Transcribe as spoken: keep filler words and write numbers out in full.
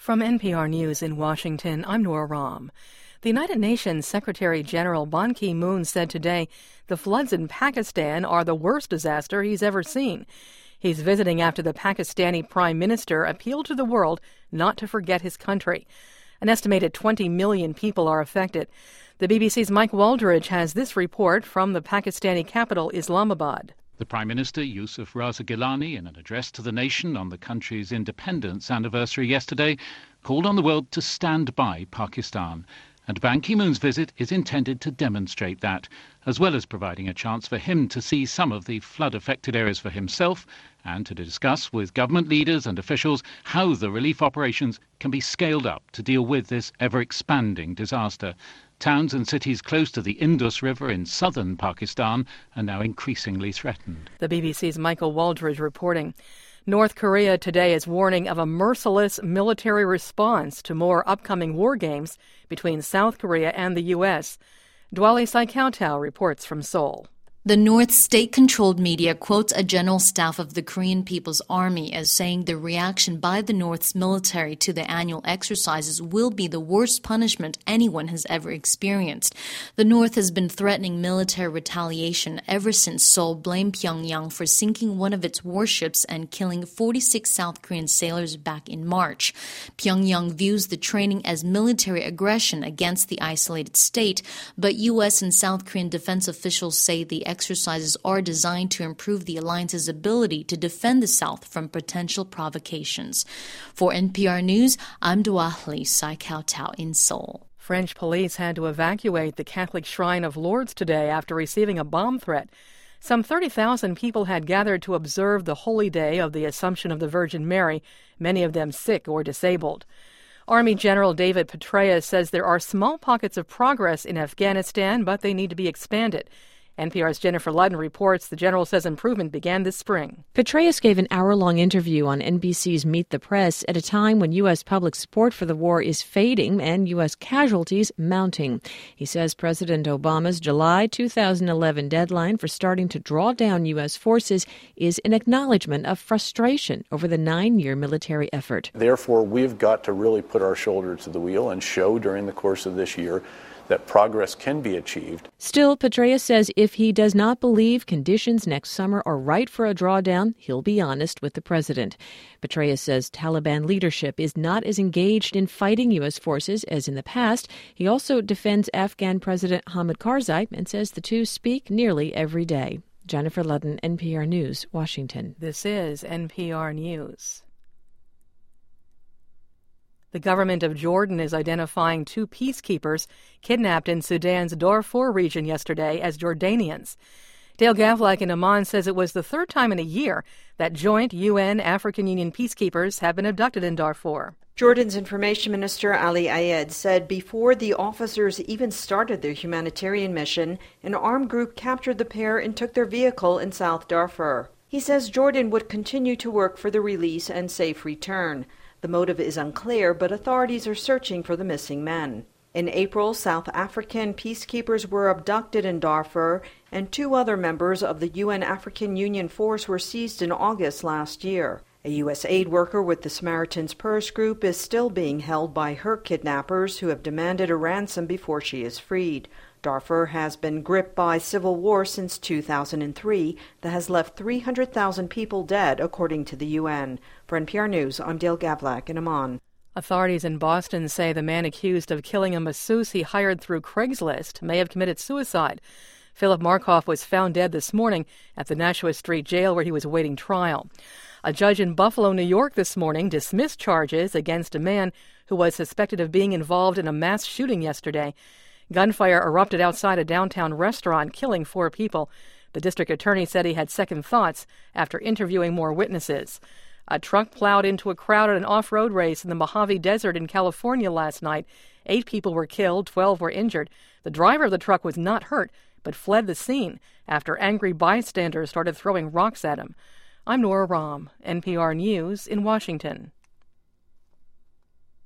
From N P R News in Washington, I'm Nora Rahm. The United Nations Secretary-General Ban Ki-moon said today the floods in Pakistan are the worst disaster he's ever seen. He's visiting after the Pakistani Prime Minister appealed to the world not to forget his country. An estimated twenty million people are affected. The B B C's Mike Waldridge has this report from the Pakistani capital, Islamabad. The Prime Minister, Yusuf Raza Gilani, in an address to the nation on the country's independence anniversary yesterday, called on the world to stand by Pakistan. And Ban Ki-moon's visit is intended to demonstrate that, as well as providing a chance for him to see some of the flood-affected areas for himself and to discuss with government leaders and officials how the relief operations can be scaled up to deal with this ever-expanding disaster. Towns and cities close to the Indus River in southern Pakistan are now increasingly threatened. The B B C's Michael Waldridge reporting. North Korea today is warning of a merciless military response to more upcoming war games between South Korea and the U S. Dwali Saikautau reports from Seoul. The North state-controlled media quotes a general staff of the Korean People's Army as saying the reaction by the North's military to the annual exercises will be the worst punishment anyone has ever experienced. The North has been threatening military retaliation ever since Seoul blamed Pyongyang for sinking one of its warships and killing forty-six South Korean sailors back in March. Pyongyang views the training as military aggression against the isolated state, but U S and South Korean defense officials say the exercises are designed to improve the alliance's ability to defend the South from potential provocations. For N P R News, I'm Dwali Saikautau in Seoul. French police had to evacuate the Catholic Shrine of Lourdes today after receiving a bomb threat. Some thirty thousand people had gathered to observe the holy day of the Assumption of the Virgin Mary, many of them sick or disabled. Army General David Petraeus says there are small pockets of progress in Afghanistan, but they need to be expanded. N P R's Jennifer Ludden reports the general says improvement began this spring. Petraeus gave an hour-long interview on N B C's Meet the Press at a time when U S public support for the war is fading and U S casualties mounting. He says President Obama's July two thousand eleven deadline for starting to draw down U S forces is an acknowledgement of frustration over the nine-year military effort. Therefore, we've got to really put our shoulder to the wheel and show during the course of this year that progress can be achieved. Still, Petraeus says if he does not believe conditions next summer are right for a drawdown, he'll be honest with the president. Petraeus says Taliban leadership is not as engaged in fighting U S forces as in the past. He also defends Afghan President Hamid Karzai and says the two speak nearly every day. Jennifer Ludden, N P R News, Washington. This is N P R News. The government of Jordan is identifying two peacekeepers kidnapped in Sudan's Darfur region yesterday as Jordanians. Dale Gavlak in Amman says it was the third time in a year that joint U N African Union peacekeepers have been abducted in Darfur. Jordan's Information Minister Ali Ayed said before the officers even started their humanitarian mission, an armed group captured the pair and took their vehicle in South Darfur. He says Jordan would continue to work for the release and safe return. The motive is unclear, but authorities are searching for the missing men. In April, South African peacekeepers were abducted in Darfur, and two other members of the U N African Union force were seized in August last year. A U S aid worker with the Samaritan's Purse group is still being held by her kidnappers, who have demanded a ransom before she is freed. Darfur has been gripped by civil war since two thousand three that has left three hundred thousand people dead, according to the U N. For N P R News, I'm Dale Gavlak in Amman. Authorities in Boston say the man accused of killing a masseuse he hired through Craigslist may have committed suicide. Philip Markoff was found dead this morning at the Nashua Street Jail where he was awaiting trial. A judge in Buffalo, New York this morning dismissed charges against a man who was suspected of being involved in a mass shooting yesterday. Gunfire erupted outside a downtown restaurant, killing four people. The district attorney said he had second thoughts after interviewing more witnesses. A truck plowed into a crowd at an off-road race in the Mojave Desert in California last night. Eight people were killed, twelve were injured. The driver of the truck was not hurt, but fled the scene after angry bystanders started throwing rocks at him. I'm Nora Rahm, N P R News in Washington.